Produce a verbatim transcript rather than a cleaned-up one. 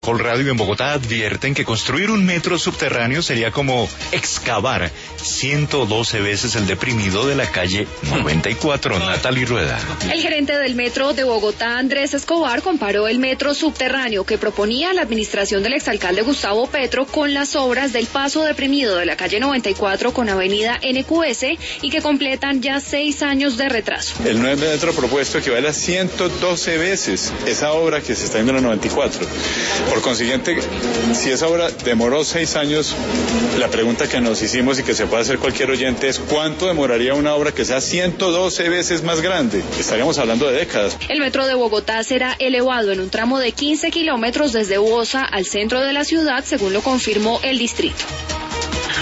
Colradio en Bogotá advierten que construir un metro subterráneo sería como excavar ciento doce veces el deprimido de la calle noventa y cuatro. Natalie Rueda. El gerente del metro de Bogotá, Andrés Escobar, comparó el metro subterráneo que proponía la administración del exalcalde Gustavo Petro con las obras del paso deprimido de la calle noventa y cuatro con avenida N Q S y que completan ya seis años de retraso. El nuevo metro propuesto equivale a ciento doce veces esa obra que se está viendo en la noventa y cuatro. Por consiguiente, si esa obra demoró seis años, la pregunta que nos hicimos y que se puede hacer cualquier oyente es ¿cuánto demoraría una obra que sea ciento doce veces más grande? Estaríamos hablando de décadas. El metro de Bogotá será elevado en un tramo de quince kilómetros desde Bosa al centro de la ciudad, según lo confirmó el distrito.